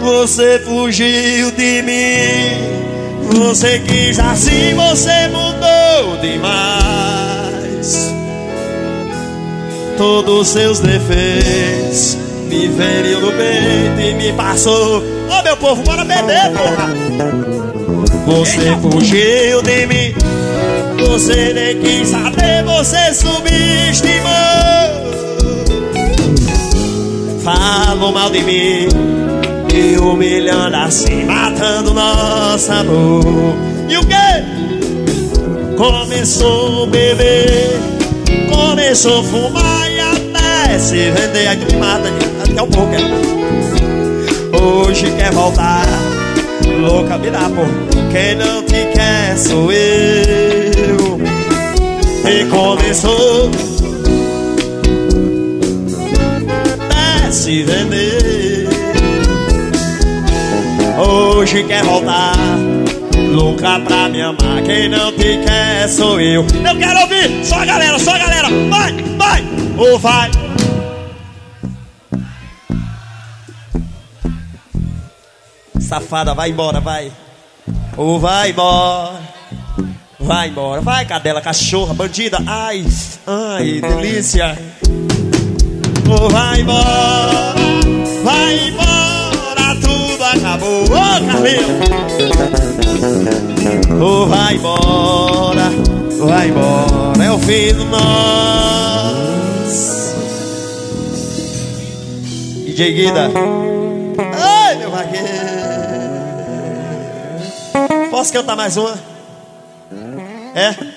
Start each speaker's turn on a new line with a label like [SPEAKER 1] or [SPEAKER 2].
[SPEAKER 1] Você fugiu de mim, você quis assim, você mudou demais. Todos os seus defeitos me feriu no peito e me passou. Ô meu povo, bora beber, porra. Você fugiu de mim, você nem quis saber, você subestimou. Falou mal de mim, me humilhando assim, matando nosso amor. E o quê? Começou a beber, começou a fumar e até se vender. Aí tu me mata, daqui a um pouco hoje quer voltar, louca me dá, pô. Quem não te quer sou eu. E começou a se vender, hoje quer voltar, louca pra me amar. Quem não te quer sou eu. Eu quero ouvir, só a galera, só a galera. Vai, vai, ou vai. Safada, vai embora, vai. Ou vai embora. Vai embora, vai cadela, cachorra, bandida. Ai, ai, delícia. Ou vai embora, tudo acabou. Ô, Carlinhos. Ou vai embora, é o fim do nós. DJ Guida. Ai, meu vaqueiro. Posso cantar mais uma? É?